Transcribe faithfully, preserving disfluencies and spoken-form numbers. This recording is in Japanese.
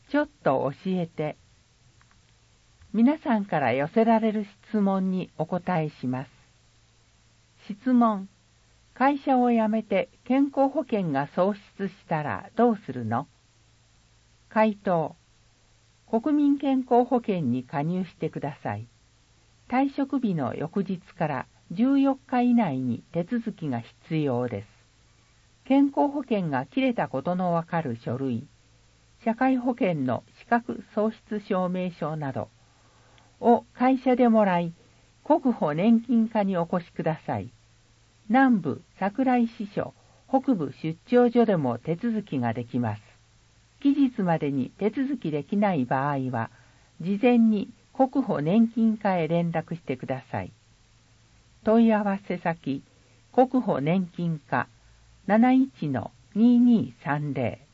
ちょっと教えて。皆さんから寄せられる質問にお答えします。質問。会社を辞めて健康保険が喪失したらどうするの？回答。国民健康保険に加入してください。退職日の翌日からじゅうよっか以内に手続きが必要です。健康保険が切れたことのわかる書類、社会保険の資格喪失証明書などを会社でもらい、国保年金課にお越しください。南部桜井支所、北部出張所でも手続きができます。期日までに手続きできない場合は、事前に国保年金課へ連絡してください。問い合わせ先、国保年金課 なないちのにーにーさんぜろ